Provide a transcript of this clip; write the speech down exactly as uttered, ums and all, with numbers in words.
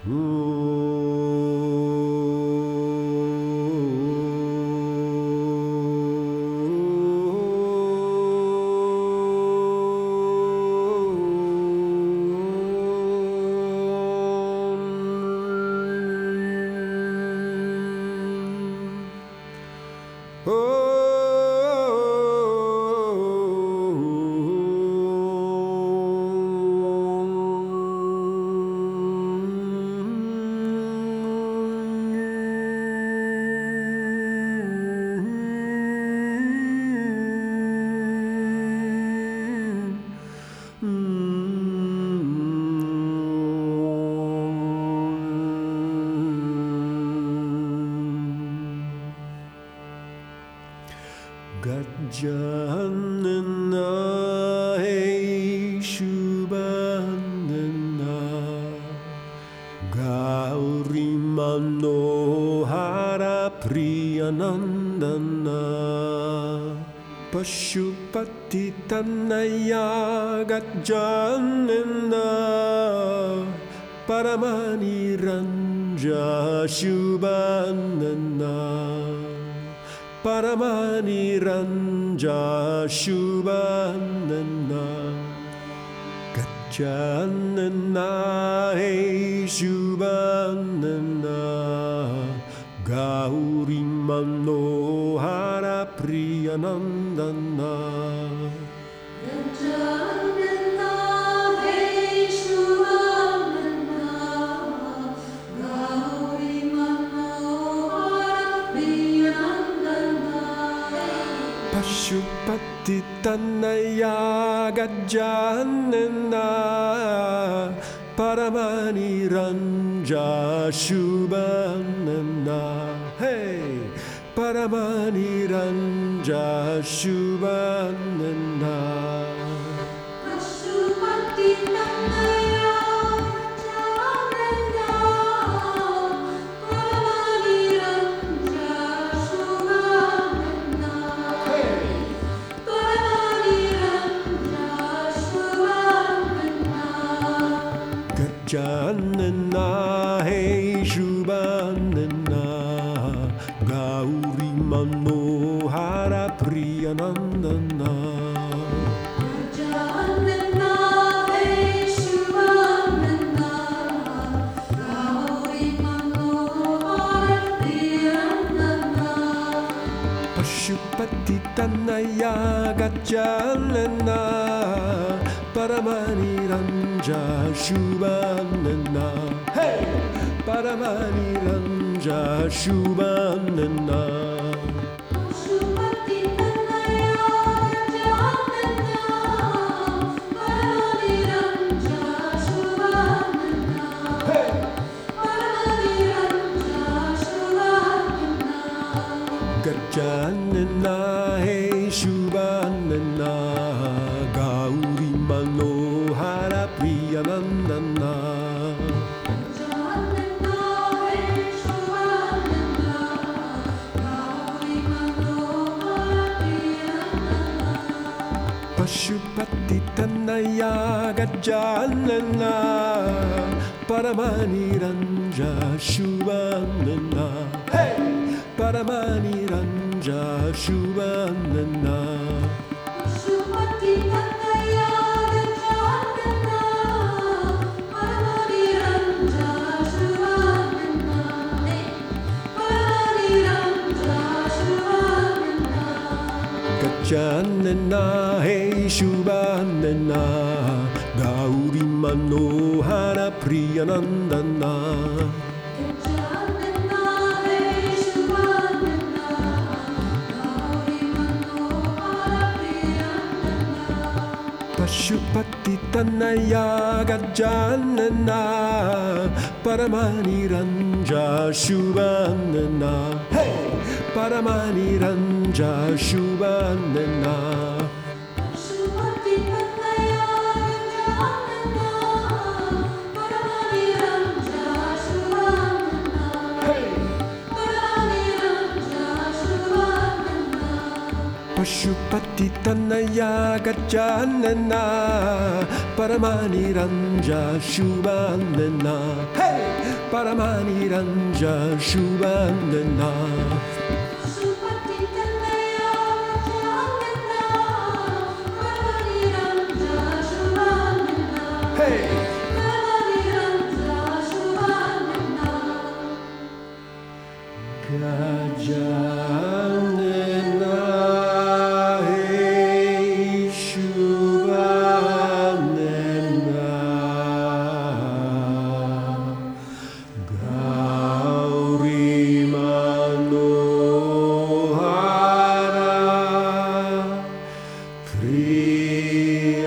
Gajjanana hey Shubhanana Gauri Manohara Priyanandana Pashupati Tanaya Gajjanana Paramani Ranja Shubhanana Paramani Ranja Shubhanana Gajjanana hey Shubhanana Gauri Manohara Priyanandana Gajjanana hey Shubhanana Gauri Manohara Priyanandana Pashupati Tanaya Gajjanana Paramani Ranja Shubhanana Hey Paramani Ranja Shubhanana Pashupati Tanaya Gajjanana Paramani Ranja Shubhanana Paramani Ranja Shubhanana Gajjanana hey Shubhanana Gauri Manohara Priyanandana Gajjanana hey Shubhanana Gauri Manohara Priyanandana Pashupati Tanaya Gajjanana Paramani Ranja Shubhanana Hey Paramani Ranja Shubhanana Pashupati Tanaya Gajjanana Paramani Ranja Shubhanana Paramani Ranja Shubhanana Gajjanana hey Shubhanana Gauri Manohara Priyanandana Gajjanana hey Shubhanana Gauri Manohara Priyanandana Pashupati Tanaya Gajjanana Paramani Ranja Shubhanana Hey Paramani Ranja Shubhanana Pashupati Tanaya Gajjanana Paramani Ranja Shubhanana Paramani Ranja Shubhanana Gajjanana hey Shubhanana Gauri Manohara Priyanandana Gajjanana hey Shubhanana Gauri Manohara Priyanandana Pashupati Tanaya Gajjanana Paramani Ranja Shubhanana Hey Paramani Ranja Shubhanana Pashupati Tanaya Gajjanana Paramani Ranja Shubhanana Paramani Ranja Shubhanana Pashupati Tanaya Gajjanana Paramani Ranja Shubhanana Hey Paramaniranja Shubhanana. Pashupatitannaya Gajjanana, Paramaniranja Shubhanana. Hey! Paramaniranja Shubhanana. Gajanana, hey Shubhanana, Gauri Manohara, Priya